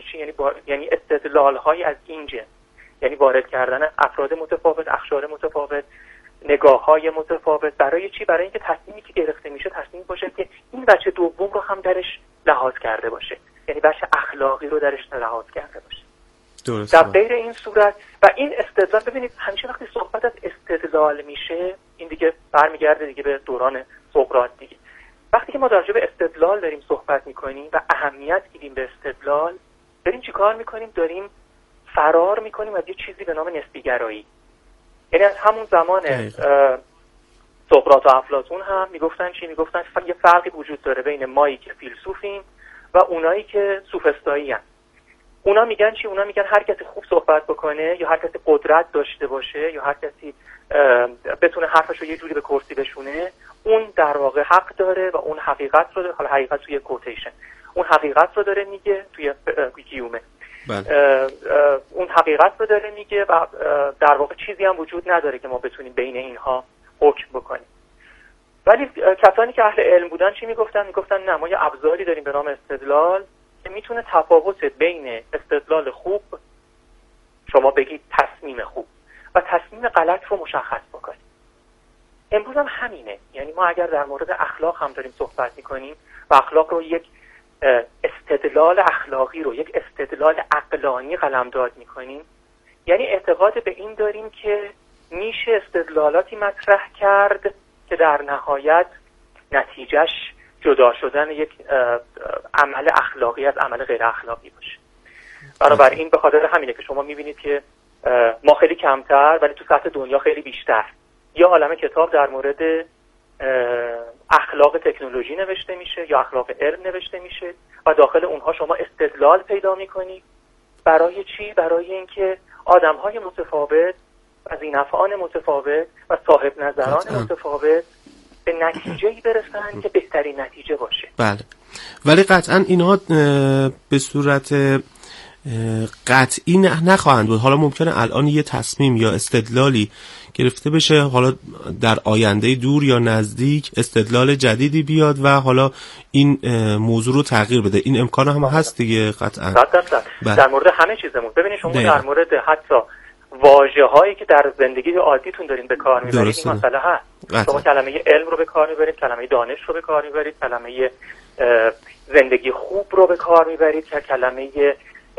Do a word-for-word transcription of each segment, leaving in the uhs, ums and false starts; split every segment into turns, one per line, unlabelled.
چی؟ یعنی با... یعنی استدلال‌های از این جنس، یعنی وارد کردن افراد متفاوت، اقشار متفاوت، نگاه‌های متفاوت. برای چی؟ برای اینکه تصمیمی که گرفته میشه تصمیم باشه که این بچه دوم رو هم درش لحاظ کرده باشه، یعنی بچه اخلاقی رو درش لحاظ کرده باشه.
درست.
در غیر این صورت و این استدلال، ببینید همیشه وقتی صحبت از استدلال میشه این دیگه برمیگرده دیگه به دوران سقراط دیگه. وقتی که ما در مورد استدلال داریم صحبت میکنیم و اهمیت میدیم به استدلال، داریم چیکار میکنیم؟ داریم فرار میکنیم از یه چیزی به نام نسبی گرایی. یعنی از همون زمان سقراط و افلاطون هم میگفتن چی؟ میگفتن یه فرقی وجود داره بین مایی که فیلسوفیم و اونایی که سوفسطایی هستن. اونا میگن چی؟ اونا میگن هر کسی خوب صحبت بکنه یا هر کسی قدرت داشته باشه یا هر کسی بتونه حرفش رو یه جوری به کرسی بشونه، اون در واقع حق داره و اون حقیقت رو داره. حالا حقیقت توی کوتیشن، اون حقیقت رو داره میگه توی گیومه. اون حقیقت رو داره میگه و در واقع چیزی هم وجود نداره که ما بتونیم بین اینها حکم بکنیم. ولی کسانی که اهل علم بودن چی میگفتن؟ میگفتن نه، ما یه ابزاری داریم به نام استدلال که میتونه تفاوت بین استدلال خوب، شما بگید تصمیم خوب، و تصمیم غلط رو مشخص بکنیم. امروز هم همینه. یعنی ما اگر در مورد اخلاق هم داریم صحبت میکنیم و اخلاق رو یک استدلال اخلاقی رو یک استدلال عقلانی قلمداد میکنیم، یعنی اعتقاد به این داریم که میشه استدلالاتی مطرح کرد که در نهایت نتیجهش جدا شدن یک عمل اخلاقی از عمل غیر اخلاقی باشه. بنابراین به خاطر همینه که شما میبینید که ما خیلی کمتر ولی تو سطح دنیا خیلی بیشتر یا عالمه کتاب در مورد اخلاق تکنولوژی نوشته میشه یا اخلاق علم نوشته میشه و داخل اونها شما استدلال پیدا میکنید. برای چی؟ برای اینکه آدم‌های متفاوت و ذی‌نفعان متفاوت و صاحب نظران متفاوت به نتیجه‌ای برسن که بهترین نتیجه باشه.
بله، ولی قطعاً اینها به صورت قطعی نخواهند بود. حالا ممکنه الان یه تصمیم یا استدلالی گرفته بشه، حالا در آینده دور یا نزدیک استدلال جدیدی بیاد و حالا این موضوع رو تغییر بده. این امکان هم هست دیگه قطعاً.
بله. در مورد همه چیزمون ببینید شما در مورد حتی واژه‌هایی که در زندگی عادیتون دارین به کار میبرید این مسئله هست. قطعا. شما کلمه علم رو به کار میبرید، کلمه دانش رو به کار میبرید، کلمه زندگی خوب رو به کار میبرید، که کلمه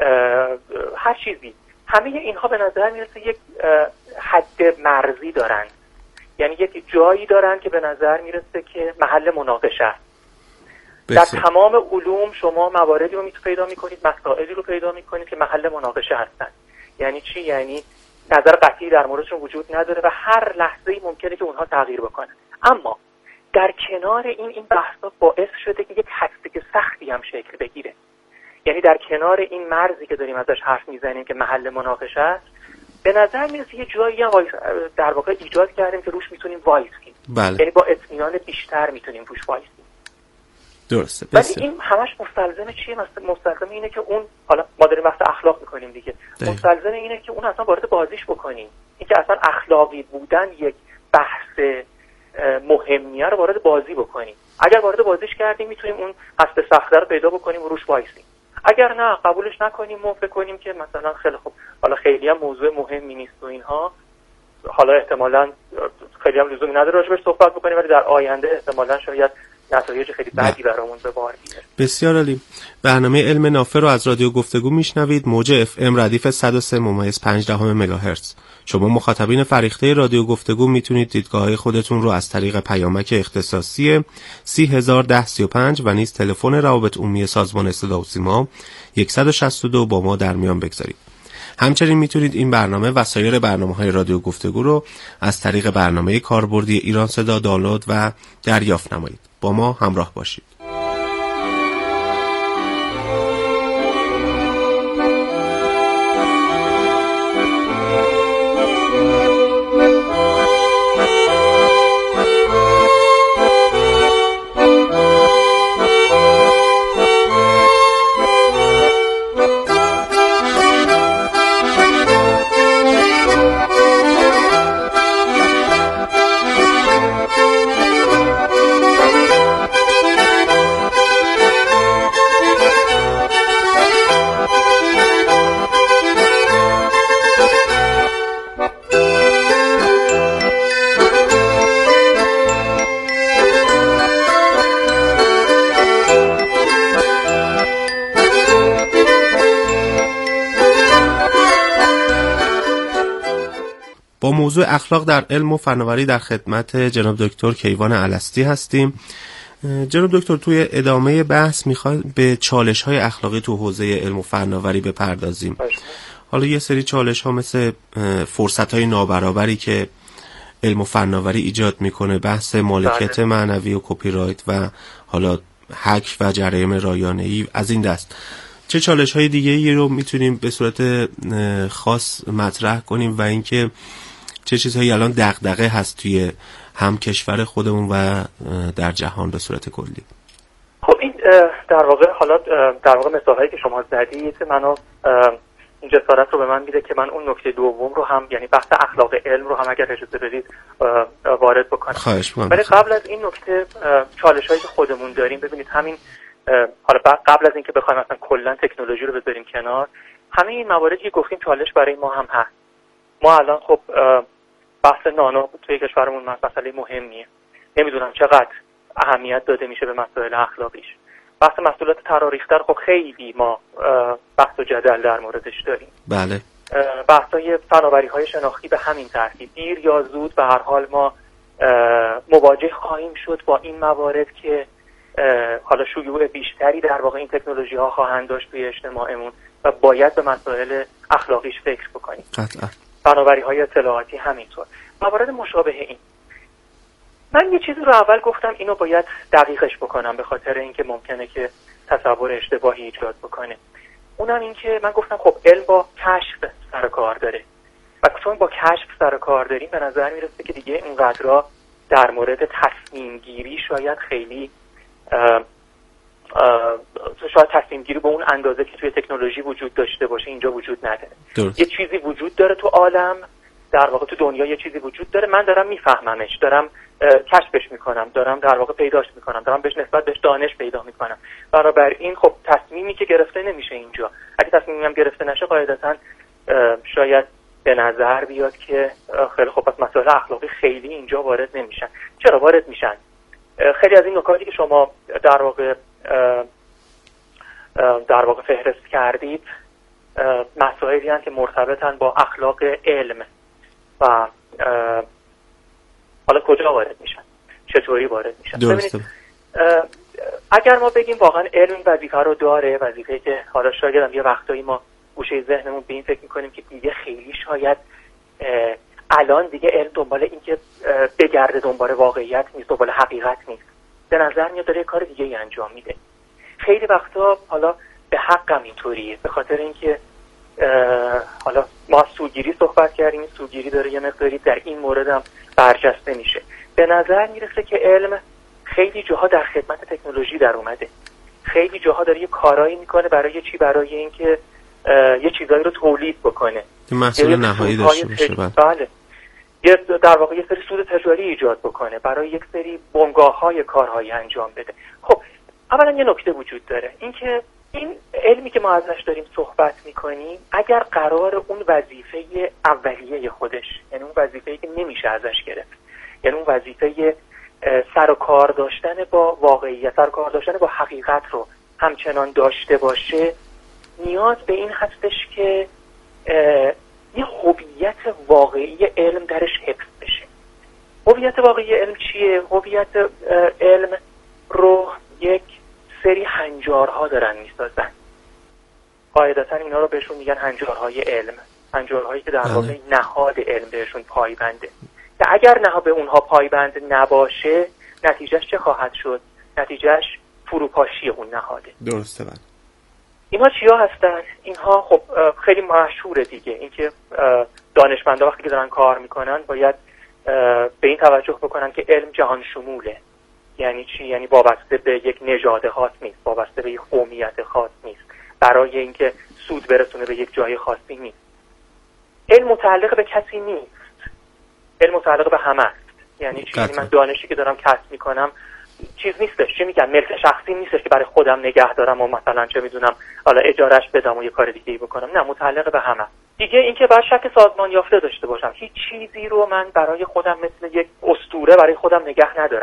هر چیزی. همه اینها به نظر میرسه یک حد مرزی دارن، یعنی یک جایی دارن که به نظر میرسه که محل مناقشه است. در تمام علوم شما مواردی رو می پیدا میکنید، مسائلی رو پیدا میکنید که محل مناقشه هستن. یعنی چی؟ یعنی نظر قطعی در موردشون وجود نداره و هر لحظه‌ای ممکنه که اونها تغییر بکنن. اما در کنار این این بحثا باعث شده که یک حدس سختی هم شکل بگیره. یعنی در کنار این مرزی که داریم ازش حرف میزنیم که محل مناقشه است، به نظر میاد یه جایی هم در واقع ایجاد کردیم که روش میتونیم وایسیم.
بله.
یعنی با اطمینان بیشتر میتونیم روش وایسیم.
درسته.
ولی این همش مستلزم چیه؟ مستلزم اینه که اون، حالا ما داریم بحث اخلاق میکنیم دیگه، مستلزم اینه که اون اصلا وارد بازیش بکنیم. این که اصلا اخلاقی بودن یک بحث مهمیه رو وارد بازی بکنیم. اگر وارد بازیش کردیم میتونیم اون حسب سخته رو پیدا بکنیم و روش وایسیم. اگر نه قبولش نکنیم و فکر کنیم که مثلا خیلی خوب، حالا خیلی هم موضوع مهمی نیست و اینها، حالا احتمالاً خیلی هم لزومی نداره راجبش صحبت بکنیم، ولی در آینده احتمالاً شاید نتایج خیلی بدی برامون به بار بیاره.
بسیار عالی. برنامه علم نافع رو از رادیو گفتگو میشنوید، موج اف ام ردیف صد و سه ممیز پنج دهم مگاهرتز. شما مخاطبین فریخته رادیو گفتگو میتونید دیدگاه‌های خودتون رو از طریق پیامک اختصاصی سی هزار و ده سی و پنج و نیز تلفن روابط عمومی سازمان صدا و سیما صد و شصت و دو با ما در میان بگذارید. همچنین میتونید این برنامه و سایر برنامه‌های رادیو گفتگو رو از طریق برنامه کاربردی ایران صدا دانلود و دریافت نمایید. با ما همراه باشید. با موضوع اخلاق در علم و فناوری در خدمت جناب دکتر کیوان الستی هستیم. جناب دکتر، توی ادامه بحث میخوایم به چالش‌های اخلاقی تو حوزه علم و فناوری بپردازیم. حالا یه سری چالش‌ها مثل فرصت‌های نابرابری که علم و فناوری ایجاد میکنه، بحث مالکیت معنوی و کپی رایت و حالا هک و جرایم رایانه‌ای از این دست. چه چالش‌های دیگه‌ای رو میتونیم به صورت خاص مطرح کنیم و اینکه چه چیزهایی الان دغدغه هست توی هم کشور خودمون و در جهان به صورت کلی؟
خب این در واقع حالا در واقع مثالایی که شما زدید منو این جسارت رو به من میده که من اون نکته دوم رو هم، یعنی بحث اخلاق علم رو هم اگر اجازه بدید وارد بکنم.
خواهش می‌کنم.
ولی قبل از این نکته چالش‌هایی که خودمون داریم، ببینید همین حالا قبل از اینکه بخوایم مثلا کلا تکنولوژی رو بذاریم کنار، همه این مواردی که گفتیم چالش برای ما هم هست. ما الان خب بحث نانو توی کشورمون مسئله مهمیه. نمیدونم چقدر اهمیت داده میشه به مسائل اخلاقیش. بحث محصولات تراریختر خب خیلی ما بحث و جدل در موردش داریم.
بله.
بحث‌های فناوری‌های شناختی به همین ترتیب دیر یا زود به هر حال ما مواجه خواهیم شد با این موارد که حالا شیوع بیشتری در واقع این تکنولوژی‌ها خواهند داشت توی اجتماعمون و باید به مسائل اخلاقیش فکر بکنیم.
قطعا.
فناوری‌های اطلاعاتی همینطور. موارد مشابه این. من یه چیزی رو اول گفتم اینو باید دقیقش بکنم به خاطر اینکه ممکنه که تصور اشتباهی ایجاد بکنه. اونم این که من گفتم خب علم با کشف سر کار داره و چون با کشف سر کار داریم به نظر میرسه که دیگه اینقدرها در مورد تصمیم گیری شاید خیلی اه اه شاید تصمیم گیری به اون اندازه که توی تکنولوژی وجود داشته باشه اینجا وجود نداره.
درست.
یه چیزی وجود داره تو عالم، در واقع تو دنیا یه چیزی وجود داره، من دارم میفهممش، دارم کشفش میکنم، دارم در واقع پیداش میکنم، دارم بهش نسبت بهش دانش پیدا میکنم. بنابراین خب تصمیمی که گرفته نمیشه اینجا. اگه تصمیمی هم گرفته نشه قاعدتاً شاید به نظر بیاد که خیلی خب پس مسائل اخلاقی خیلی اینجا وارد نمیشن. چرا وارد میشن؟ خیلی از این نکاتی که شما در واقع در واقع فهرست کردید مسائلی هستند که مرتبطن با اخلاق علم و حالا کجا وارد میشن، چطوری وارد میشن. ببینید اگر ما بگیم واقعا علم این وظیفه رو داره، وظیفه‌ای که حالا شاید هم یه وقتایی ما گوشه ذهنمون به این فکر میکنیم که دیگه خیلی شاید الان دیگه علم دنبال این که بگرده دنبال واقعیت نیست، دنبال حقیقت نیست، به نظر میاد داره کار دیگه ای انجام میده. خیلی وقتا حالا به حقم اینطوریه، به خاطر اینکه حالا ما از سوگیری صحبت کردیم، سوگیری داره یه مقداری در این مورد هم برجسته میشه. به نظر میرسه که علم خیلی جاها در خدمت تکنولوژی در اومده، خیلی جاها داره یه کارایی میکنه برای چی؟ برای اینکه یه چیزایی رو تولید بکنه،
محصول نهایی داشته باشه.
بله، یه در واقع یه سری سود تجاری ایجاد بکنه، برای یک سری بنگاه‌های کارهایی انجام بده. خب اولا یه نکته وجود داره، اینکه این علمی که ما ازش داریم صحبت میکنیم اگر قرار اون وظیفه اولیه خودش، یعنی اون وظیفه‌ای که نمیشه ازش گرفت، یعنی اون وظیفه سر و کار داشتن با واقعیت، سر و کار داشتن با حقیقت رو همچنان داشته باشه، نیاز به این هستش که یه هویت واقعی علم درش حفظ بشه. هویت واقعی علم چیه؟ هویت علم رو یک سری هنجارها دارن میسازن. قاعدتا اینا رو بهشون میگن هنجارهای علم، هنجارهایی که در واقع نهاد علم بهشون پایبنده. که اگر نه به اونها پایبند نباشه نتیجهش چه خواهد شد؟ نتیجهش فروپاشی اون نهاده.
درسته. بله.
اینها چیا هستن؟ اینها خب خیلی مشهوره دیگه، اینکه دانشمندا وقتی که دارن کار میکنن باید به این توجه بکنن که علم جهان شموله. یعنی چی؟ یعنی وابسته به یک نژاد خاص نیست، وابسته به یک قومیت خاص نیست، برای اینکه سود برسونه به یک جای خاصی نیست. علم متعلق به کسی نیست، علم متعلق به همه است. یعنی چی؟ یعنی من دانشی که دارم کسب میکنم چیز نیستش، چه میگم، ملک شخصی نیستش که برای خودم نگه دارم و مثلا چه میدونم حالا اجارهش بدم و یه کار دیگه ای بکنم. نه، متعلق به همه. دیگه اینکه باید شک سازمان یافته داشته باشم، هیچ چیزی رو من برای خودم مثل یک اسطوره برای خودم نگه ندارم.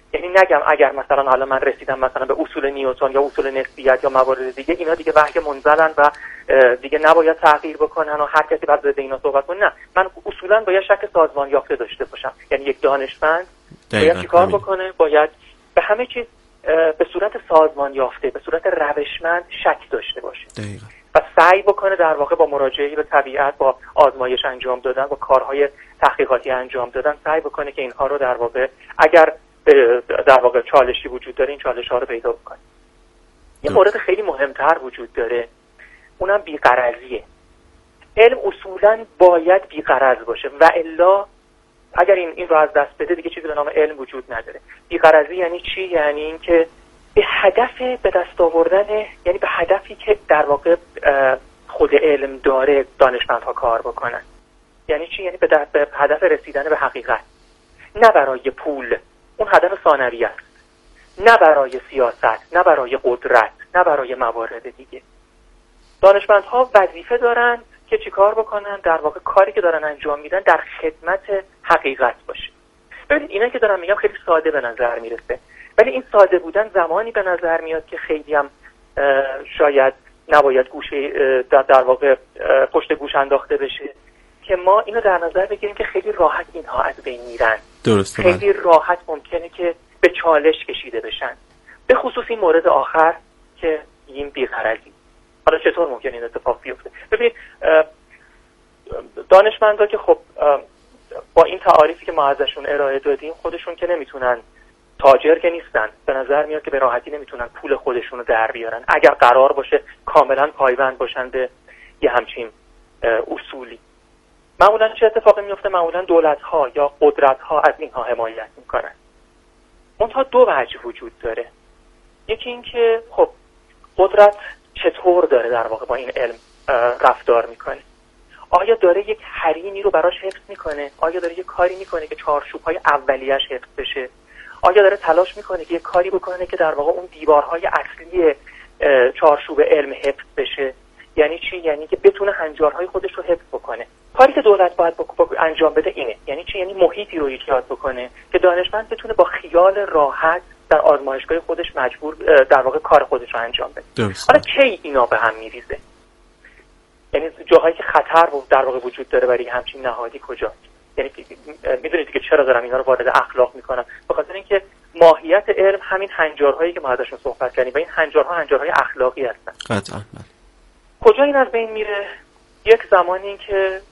یعنی نگم اگر مثلا حالا من رسیدم مثلا به اصول نیوتن یا اصول نسبیت یا موارد دیگه، اینا دیگه وحی منزلن و دیگه نباید تغییر بکنن و هر کسی باید به اینا صحبت کنه. نه، من اصولا باید شک سازمان یافته داشته باشم. یعنی یک دانشمند باید چیکار بکنه؟ باید به همه چیز به صورت سازمان یافته، به صورت روشمند شک داشته باشه
دقیقاً.
و سعی بکنه در واقع با مراجعه به طبیعت، با آزمایش انجام دادن، با کارهای تحقیقاتی انجام دادن، سعی بکنه که اینها رو در واقع اگر در واقع چالشی وجود داره این چالش ها رو پیدا بکنه. یه مورد خیلی مهمتر وجود داره، اونم بی‌غرضیه. علم اصولاً باید بی‌غرض باشه و الا اگر این این رو از دست بده دیگه چیزی به نام علم وجود نداره. بی‌غرضی یعنی چی؟ یعنی اینکه به هدف به دست آوردن، یعنی به هدفی که در واقع خود علم داره دانشمندها کار بکنن. یعنی چی؟ یعنی به, به هدف رسیدن به حقیقت، نه برای پول، اون هدف ثانوی است، نه برای سیاست، نه برای قدرت، نه برای موارد دیگه. دانشمندها وظیفه دارن که چیکار بکنن؟ در واقع کاری که دارن انجام میدن در خدمت حقیقت باشه. ببینید اینا که دارم میگم خیلی ساده به نظر میرسه، ولی این ساده بودن زمانی به نظر میاد که خیلی هم شاید نباید گوشه در واقع پشت گوش انداخته بشه که ما اینو در نظر بگیریم که خیلی راحت اینها از بین میرن.
درسته.
خیلی راحت ممکنه که به چالش کشیده بشن، به خصوص این مورد آخر که این بی‌غرضی. حالا چطور ممکنه این اتفاق بیفته؟ ببینید دانشمندا که خب با این تعاریفی که ما ازشون ارائه دادیم خودشون که نمیتونن، تاجر که نیستن، به نظر میاد که به راحتی نمیتونن پول خودشون رو در بیارن اگر قرار باشه کاملا پایبند باشن به یه همچین اصولی. معمولا چه اتفاقی میفته؟ معمولا دولت‌ها یا قدرت‌ها از اینها حمایت میکنن. منتها دو وجه وجود داره. یکی این که خب قدرت چطور داره در واقع با این علم رفتار میکنه؟ آیا داره یک حریمی رو براش حفظ میکنه؟ آیا داره یک کاری میکنه که چارچوب‌های اولیه‌اش حفظ بشه؟ آیا داره تلاش میکنه که یک کاری بکنه که در واقع اون دیوارهای اصلی چارچوب علم حفظ بشه؟ یعنی چی؟ یعنی که بتونه هنجارهای خودش رو حفظ بکنه. کاری که دولت باید انجام بده اینه. یعنی چی؟ یعنی محیطی رو ایجاد بکنه که دانشمند بتونه با خیال راحت در آزمایشگاه خودش مجبور در واقع کار خودش رو انجام بده. حالا کی اینا به هم میریزه؟ یعنی جاهایی که خطر در واقع وجود داره برای همچین نهادی کجاست؟ یعنی میدونید که چرا دارم اینا رو وارد اخلاق میکنم؟ به خاطر اینکه ماهیت علم همین هنجارهایی که ما ازشون صحبت کردیم و این هنجارها هنجارهای اخلاقی هستن.
قطعاً.
کجا این از بین میره؟ یک زمانی که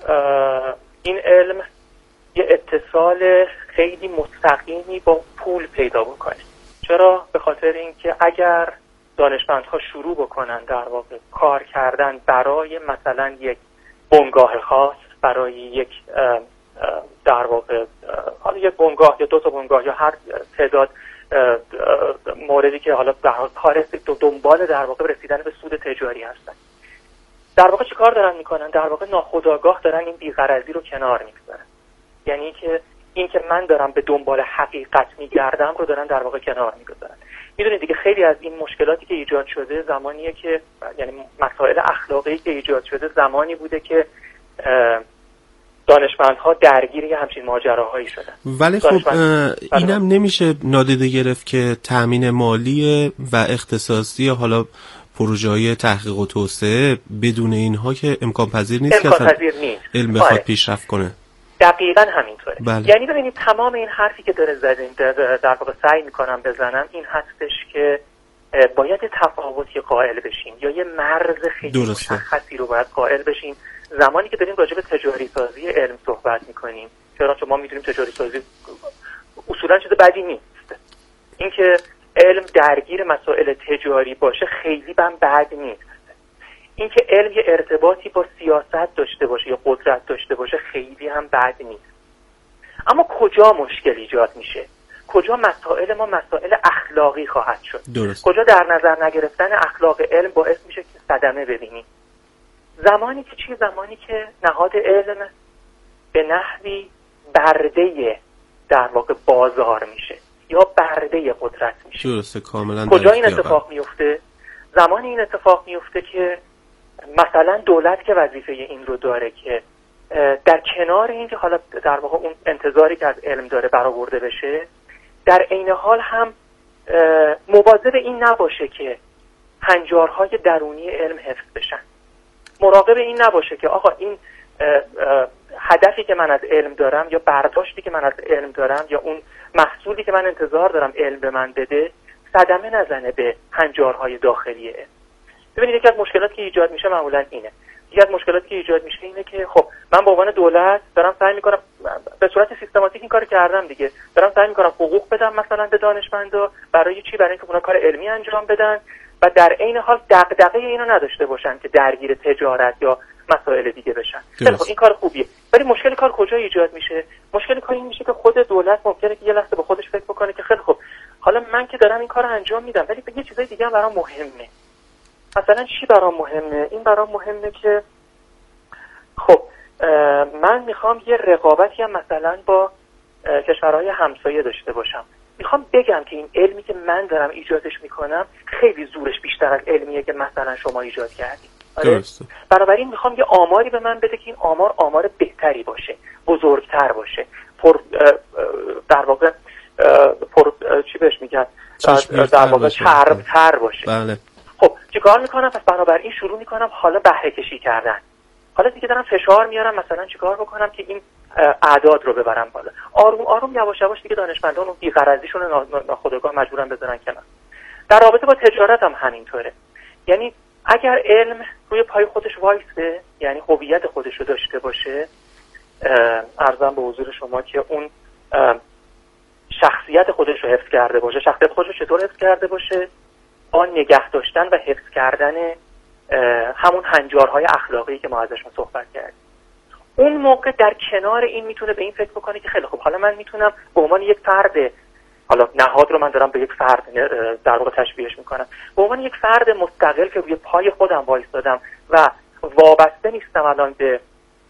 این علم یه اتصال خیلی مستقیمی با پول پیدا بکنه. چرا؟ به خاطر اینکه اگر دانشمندها شروع بکنن در واقع کار کردن برای مثلا یک بنگاه خاص، برای یک در واقع حالا یک بنگاه یا دو تا بنگاه یا هر تعداد موردی که حالا در کار دنبال در واقع رسیدن به سود تجاری هستن، در واقع چه کار دارن میکنن؟ در واقع ناخودآگاه دارن این بی‌غرضی رو کنار میگذارن. یعنی که این که من دارم به دنبال حقیقت میگردم رو دارن در واقع کنار میگذارن. میدونید دیگه خیلی از این مشکلاتی که ایجاد شده زمانیه که، یعنی مسائل اخلاقی که ایجاد شده زمانی بوده که دانشمندها درگیر یه همچین ماجراهایی شدن.
ولی خب اینم نمیشه نادیده گرفت که تأمین مالی و اختصاصی حالا پروژه‌های تحقیق و توسعه بدون اینها که امکان پذیر نیست
امکان پذیر نیست.
علم بخواد پیشرفت کنه.
دقیقاً همینطوره.
بله.
یعنی ببینید تمام این حرفی که داره زدیم در واقع سعی میکنم بزنم این هستش که باید تفاوتی قائل بشیم یا یه مرز خیلی مشخصی رو باید قائل بشیم زمانی که داریم راجع به تجاری سازی علم صحبت میکنیم. چرا؟ چون ما میدونیم تجاری سازی اصولاً چیز بدی نیست. اینکه علم درگیر مسائل تجاری باشه خیلی هم بد نیست. اینکه علم یه ارتباطی با سیاست داشته باشه یا قدرت داشته باشه خیلی هم بد نیست. اما کجا مشکل ایجاد میشه؟ کجا مسائل ما مسائل اخلاقی خواهد شد؟
درست.
کجا در نظر نگرفتن اخلاق علم باعث میشه که صدمه ببینیم؟ زمانی که چی؟ زمانی که نهاد علم به نحوی برده در واقع بازار میشه یا برده قدرت میشه.
درسته، کاملا.
کجا این اتفاق میفته؟ زمانی این اتفاق میفته که مثلا دولت که وظیفه این رو داره که در کنار این که حالا در واقع اون انتظاری که از علم داره برآورده بشه، در عین حال هم مواظب این نباشه که هنجارهای درونی علم حفظ بشن، مراقب این نباشه که آقا این هدفی که من از علم دارم یا برداشتی که من از علم دارم یا اون محصولی که من انتظار دارم علم به من بده صدمه نزنه به هنجارهای داخلی علم. ببینید یکی از مشکلاتی که ایجاد میشه معمولا اینه. یکی از مشکلاتی که ایجاد میشه اینه که خب من به عنوان دولت دارم سعی میکنم به صورت سیستماتیک این کارو کردم دیگه، دارم سعی میکنم حقوق بدم مثلا به دانشمندا. برای چی؟ برای اینکه اونا کار علمی انجام بدن و در عین حال دغدغه اینو نداشته باشن که درگیر تجارت یا مسائل دیگه بشن. خب این کار خوبیه، ولی مشکل کار کجا ایجاد میشه؟ مشکل کار این میشه که خود دولت ممکنه که یه لحظه به خودش فکر بکنه که خیلی خب حالا من که دارم این کارو انجام میدم ولی یه چیزای دیگه هم برام مهمه. مثلا چی برام مهمه؟ این برام مهمه که خب من میخوام یه رقابتی هم مثلا با کشورهای همسایه داشته باشم. میخوام بگم که این علمی که من دارم ایجادش میکنم خیلی زورش بیشتر از علمیه که مثلا شما ایجاد کردید. آره؟ بنابراین میخوام یه آماری به من بده که این آمار آمار بهتری باشه، بزرگتر باشه، پر در واقع پر چی بهش میگن، در واقع چربتر باشه.
بله.
خب چیکار میکنم؟ پس بنابراین شروع میکنم حالا بهره کشی کردن. حالا دیگه دارم فشار میارم مثلا چیکار بکنم که این اعداد رو ببرم بالا. آروم آروم یواش یواش دیگه دانشمندان اون بی‌غرضیشون رو ناخودآگاه مجبورن بذارن کنار. در رابطه با تجارت هم همینطوره. یعنی اگر علم روی پای خودش وایسه، یعنی هویت خودش رو داشته باشه، عرضم به حضور شما که اون شخصیت خودش رو حفظ کرده باشه. شخصیت خودش رو چطور حفظ کرده باشه؟ آن نگه داشتن و حفظ کردن همون هنجارهای اخلاقی که ما ازشون صحبت کردیم. اون موقع در کنار این میتونه به این فکر بکنه که خیلی خوب حالا من میتونم به عنوان یک فرد، حالا نهاد رو من دارم به یک فرد در واقع تشبیهش میکنم، به عنوان یک فرد مستقل که روی پای خودم وایستادم و وابسته نیستم الان به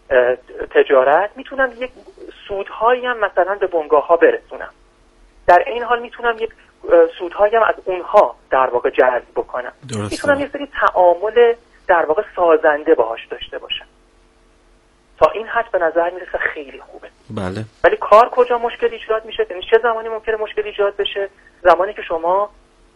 تجارت، میتونم یک سودهایی هم مثلا به بنگاه ها برسونم. در این حال میتونم یک سودهایی هم از اونها در واقع جذب بکنم. درسته. میتونم یه سری تعامل در واقع سازنده باهاش داشته باشم. تا این حد به نظر میرسه خیلی خوبه.
بله.
ولی کار کجا مشکل ایجاد میشه؟ یعنی چه زمانی ممکنه مشکل ایجاد بشه؟ زمانی که شما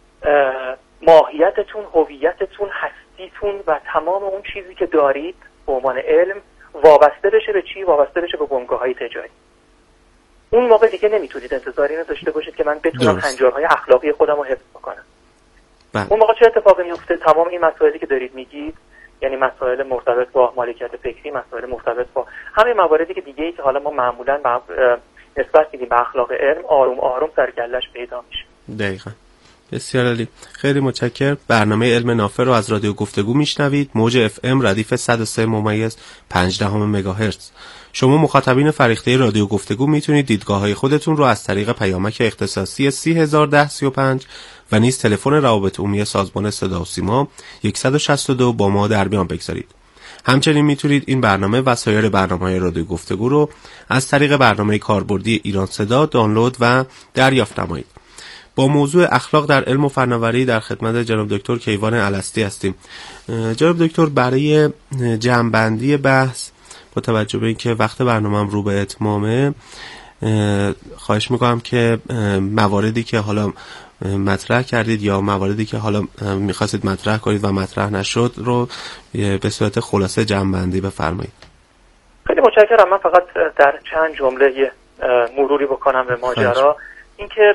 ماهیتتون، هویتتون، هستیتون و تمام اون چیزی که دارید به عنوان علم وابسته بشه به چی؟ وابسته بشه به بنگاه‌های تجاری. اون موقع دیگه نمیتونید انتظاری داشته باشید که من بتونم هنجارهای اخلاقی خودم رو حفظ بکنم.
بله.
اون موقع چه اتفاقی میفته؟ تمام این مسائلی که دارید میگید، یعنی مسائل مرتبط با مالکیت فکری، مسائل مرتبط با همه مواردی که دیگه ای که حالا ما معمولاً نسبت میدیم به اخلاق علم، آروم آروم سرگلش پیدا میشه.
دقیقاً. بسیار عالی. خیلی متشکرم. برنامه علم نافع رو از رادیو گفتگو میشنوید. موج اف ام ردیف صد و سه ممیز پنج دهم مگاهرتز. شما مخاطبین فریخته رادیو گفتگو میتونید دیدگاه‌های خودتون رو از طریق پیامک اختصاصی سی هزار و ده سی و پنج و نیز تلفن روابط عمومی سازمان صدا و سیما صد و شصت و دو با ما در میان بگذارید. همچنین میتونید این برنامه و سایر برنامه‌های رادیو گفتگو رو از طریق برنامه کاربردی ایران صدا دانلود و دریافت نمایید. با موضوع اخلاق در علم و فناوری در خدمت جناب دکتر کیوان الستی هستیم. جناب دکتر، برای جمع‌بندی بحث با توجه به اینکه وقت برنامه‌ام رو به اتمامه، خواهش میکنم که مواردی که حالا مطرح کردید یا مواردی که حالا میخواستید مطرح کنید و مطرح نشد رو به صورت خلاصه جمع‌بندی بفرمایید.
خیلی متشکرم. من فقط در چند جمله مروری بکنم به ماجرا. اینکه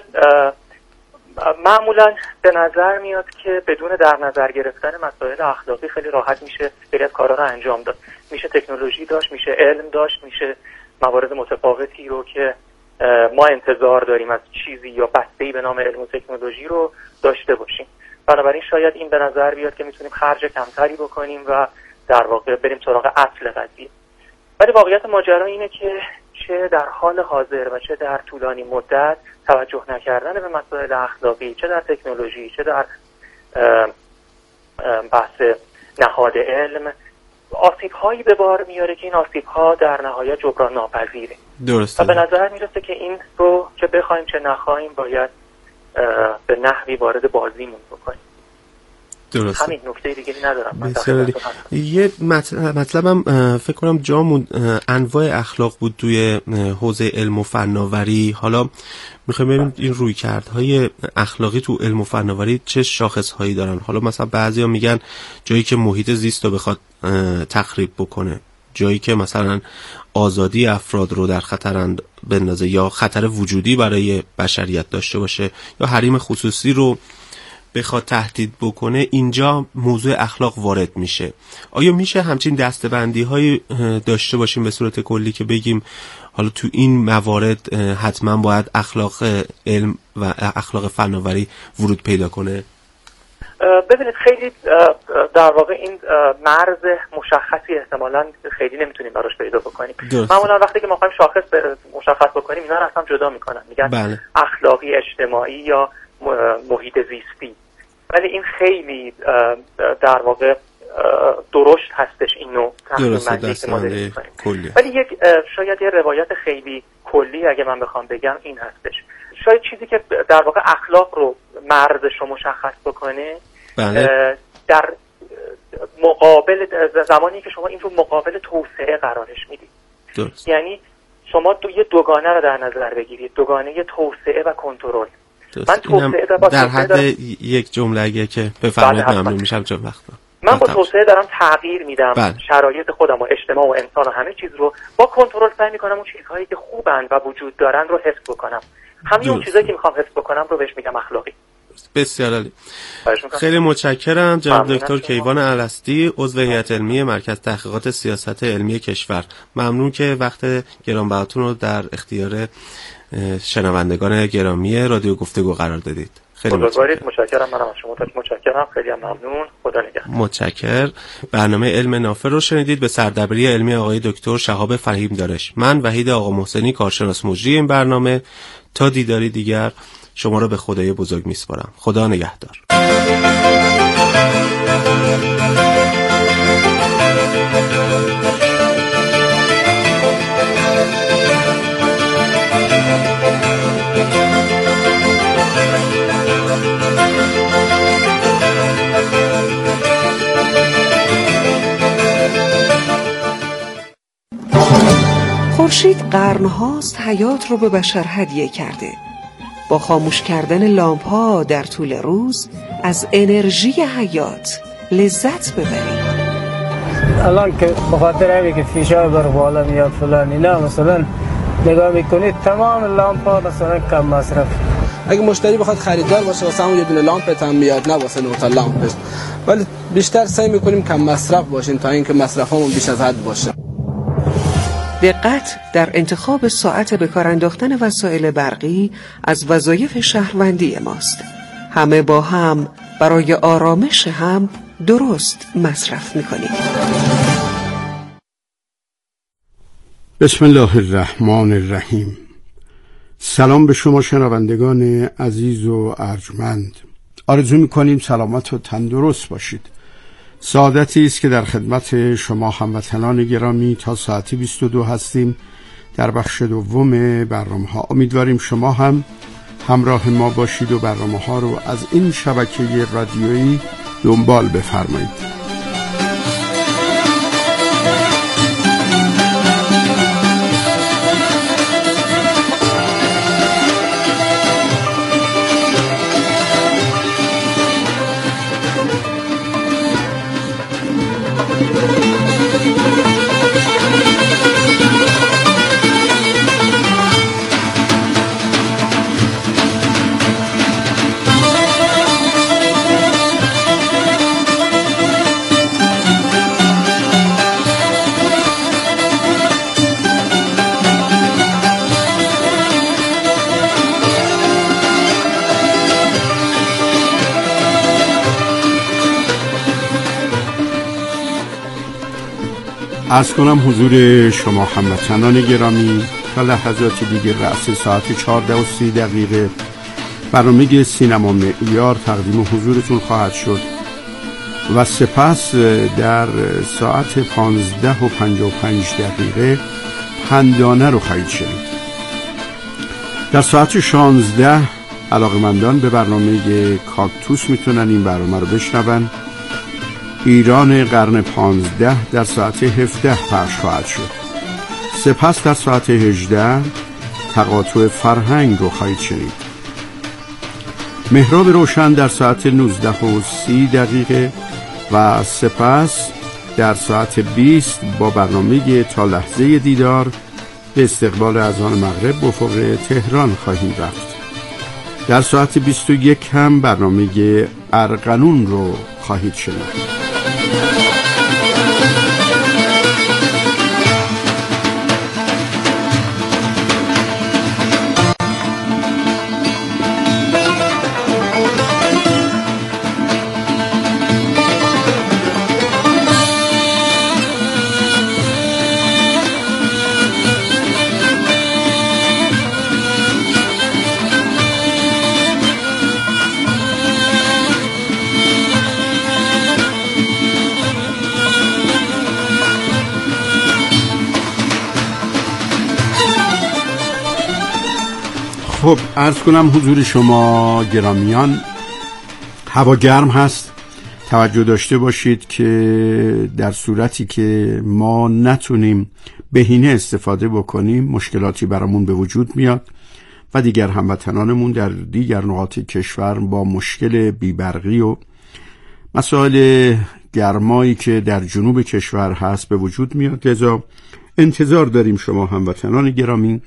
معمولا به نظر میاد که بدون در نظر گرفتن مسائل اخلاقی خیلی راحت میشه بری از کارا رو انجام داد. میشه تکنولوژی داشت، میشه علم داشت، میشه موارد متفاوتی رو که ما انتظار داریم از چیزی یا بسته‌ای به نام علم و تکنولوژی رو داشته باشیم. بنابراین شاید این به نظر بیاد که میتونیم خرج کمتری بکنیم و در واقع بریم سراغ اصل قضیه. ولی واقعیت ماجرا اینه که چه در حال حاضر و چه در طولانی مدت توجه نکردن به مسائل اخلاقی، چه در تکنولوژی، چه در بحث نهاد علم، آسیب‌هایی به بار میاره که این آسیب‌ها در نهایت جبران ناپذیره.
درسته.
و به نظر میرسه که این رو چه بخوایم چه نخوایم باید به نحوی وارد بازیمون بکنیم.
درسته.
همین نکته دیگه ندارم.
بسیار یه مطلب مطلبم فکر کنم جامون انواع اخلاق بود توی حوزه علم و فناوری. حالا میخوایم ببینیم این رویکردهای اخلاقی تو علم و فناوری چه شاخصهایی دارن. حالا مثلا بعضیا میگن جایی که محیط زیست رو بخواد تخریب بکنه، جایی که مثلا آزادی افراد رو در خطر بندازه یا خطر وجودی برای بشریت داشته باشه یا حریم خصوصی رو بخواد تهدید بکنه، اینجا موضوع اخلاق وارد میشه. آیا میشه همچین دسته‌بندی هایی داشته باشیم به صورت کلی که بگیم حالا تو این موارد حتما باید اخلاق علم و اخلاق فناوری ورود پیدا کنه؟
ببینید خیلی در واقع این مرز مشخصی احتمالاً خیلی نمیتونیم براش پیدا بکنیم. معمولا وقتی که ما خواهیم شاخص مشخص بکنیم اینا رو اصلا جدا میکنن، میگن بله. اخلاقی، اجتماعی یا محیط زیستی. ولی این خیلی در واقع درشت هستش این نوع تقسیم بندی که ما داریم می‌کنیم. ولی یک شاید یه روایت خیلی کلی اگه من بخوام بگم این هستش، شاید چیزی که در واقع اخلاق رو مرزش رو مشخص بکنه بله. در مقابل زمانی که شما این رو مقابل توسعه قرارش میدید. درست. یعنی شما دو یه دوگانه رو در نظر بگیرید، دوگانه توسعه و کنترل. من توسعه در,
در حد دارم... یک جمله اگه که بفرمایید ممنون میشم چون وقت
من با توسعه دارم تغییر میدم بله. شرایط خودم و اجتماع و انسان و همه چیز رو با کنترل سعی میکنم اون چیزهایی که خوبن و وجود دارن رو حفظ بکنم. همین اون چیزایی که میخوام حفظ بکنم رو بهش میگم اخلاقی.
بسیار عالی. خیلی متشکرم جناب دکتر کیوان الستی، عضو هیئت علمی مرکز تحقیقات سیاست علمی کشور. ممنون که وقت گرانبهاتون رو در اختیار شنوندگان گرامی رادیو گفتگو قرار دادید. خیلی
متشکرم. متشکرم. منم از شما متشکرم. خیلی ممنون. خدا نگهدار.
متشکرم. برنامه علم نافر رو شنیدید به سردبیری علمی آقای دکتر شهاب فهیم دارش. من وحید آقا محسنی کارشناس مجری این برنامه، تا دیداری دیگر شما رو به خدای بزرگ میسپارم. خدا نگهدار.
خورشید قرن‌هاست حیات رو به بشر هدیه کرده. با خاموش کردن لامپ‌ها در طول روز از انرژی حیات لذت ببرید.
الان که بخاطر همین که فشار بر بالا میاد فلان اینا، مثلا نگاه میکنید تمام لامپ‌ها مثلا کم مصرف.
اگه مشتری بخواد خریدار باشه واسه همون یه دونه لامپت هم میاد، نه واسه نه تا لامپش، ولی بیشتر سعی میکنیم کم مصرف باشیم تا اینکه مصرفمون بیش از حد باشه.
دقت در انتخاب ساعت به کار انداختن وسایل برقی از وظایف شهروندی ماست. همه با هم برای آرامش هم درست مصرف میکنیم.
بسم الله الرحمن الرحیم. سلام به شما شنوندگان عزیز و ارجمند. آرزو میکنیم سلامت و تندرست باشید. سعادتی است که در خدمت شما هموطنان گرامی تا ساعت بیست و دو هستیم در بخش دوم برنامه ها. امیدواریم شما هم همراه ما باشید و برنامه ها رو از این شبکه رادیویی دنبال بفرمایید. عرض کنم حضور شما هموطنان گرامی تا لحظات دیگه رأس ساعت چهارده و سی دقیقه برنامه سینما معیار تقدیم حضورتون خواهد شد و سپس در ساعت پانزده و پنجاه و پنج دقیقه پندانه رو خواهید شنید. در ساعت شانزده علاقمندان به برنامه کاکتوس میتونن این برنامه رو بشنون. ایران قرن پانزده در ساعت هفده پخش خواهد شد. سپس در ساعت هجده تقاطع فرهنگ رو خواهید شنید. مهراب روشن در ساعت نوزده و سی دقیقه و سپس در ساعت بیست با برنامه تا لحظه دیدار به استقبال اذان مغرب به افق تهران خواهیم رفت. در ساعت بیست و یک هم برنامه ارغنون رو خواهید شنید. خب عرض کنم حضور شما گرامیان، هوا گرم هست. توجه داشته باشید که در صورتی که ما نتونیم بهینه استفاده بکنیم مشکلاتی برامون به وجود میاد و دیگر هموطنانمون در دیگر نقاط کشور با مشکل بیبرقی و مسائل گرمایی که در جنوب کشور هست به وجود میاد. لذا انتظار داریم شما هموطنان گرامی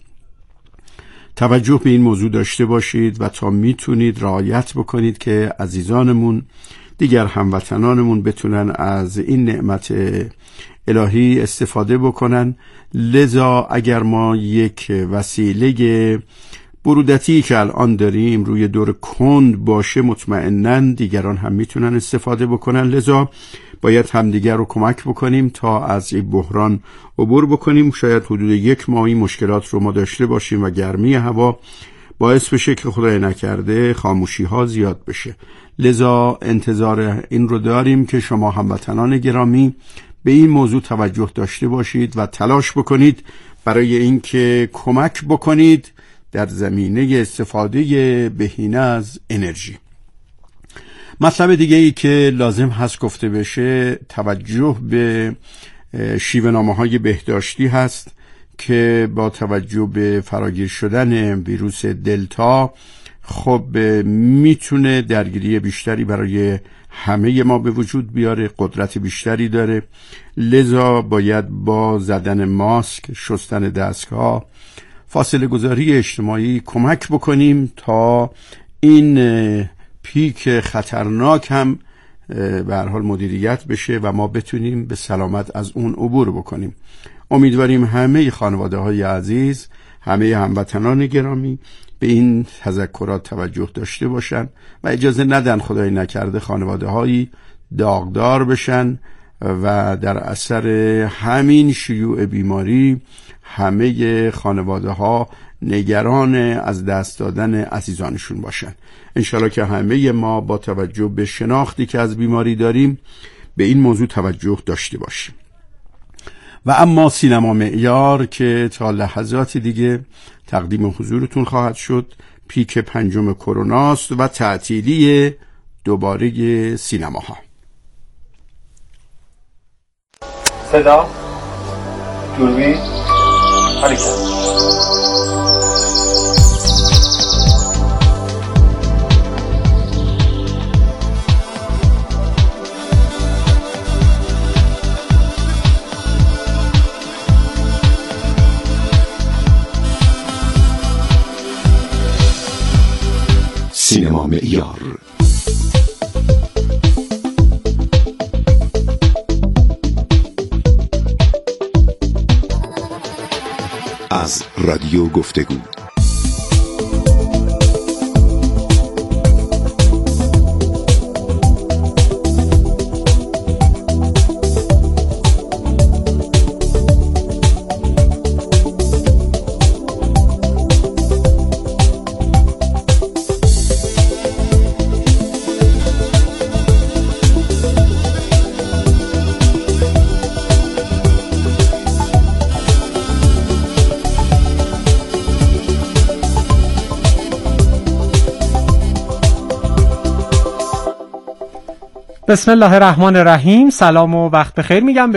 توجه به این موضوع داشته باشید و تا میتونید رعایت بکنید که عزیزانمون دیگر هموطنانمون بتونن از این نعمت الهی استفاده بکنن. لذا اگر ما یک وسیله برودتی که الان داریم روی دور کند باشه، مطمئناً دیگران هم میتونن استفاده بکنن. لذا باید همدیگر رو کمک بکنیم تا از این بحران عبور بکنیم. شاید حدود یک ماهی مشکلات رو ما داشته باشیم و گرمی هوا باعث بشه که خدای نکرده خاموشی ها زیاد بشه. لذا انتظار این رو داریم که شما هموطنان گرامی به این موضوع توجه داشته باشید و تلاش بکنید برای اینکه کمک بکنید در زمینه استفاده بهینه از انرژی. مطلب دیگه ای که لازم هست گفته بشه توجه به شیوه‌نامه های بهداشتی هست که با توجه به فراگیر شدن ویروس دلتا خب میتونه درگیری بیشتری برای همه ما به وجود بیاره، قدرت بیشتری داره. لذا باید با زدن ماسک، شستن دستگاه، فاصله گذاری اجتماعی کمک بکنیم تا این پیک خطرناک هم به هر حال مدیریت بشه و ما بتونیم به سلامت از اون عبور بکنیم. امیدواریم همه خانواده های عزیز، همه هموطنان گرامی به این تذکرات توجه داشته باشن و اجازه ندن خدای نکرده خانواده هایی داغدار بشن و در اثر همین شیوع بیماری همه خانواده ها نگران از دست دادن عزیزانشون باشن. انشالله که همه ما با توجه به شناختی که از بیماری داریم به این موضوع توجه داشته باشیم. و اما سینما معیار که تا لحظات دیگه تقدیم حضورتون خواهد شد، پیک پنجم کروناست و تعطیلی دوباره سینماها.
صدا، دوربین، حرکت.
سینما معیار. از رادیو گفتگو.
بسم الله الرحمن الرحیم. سلام و وقت بخیر میگم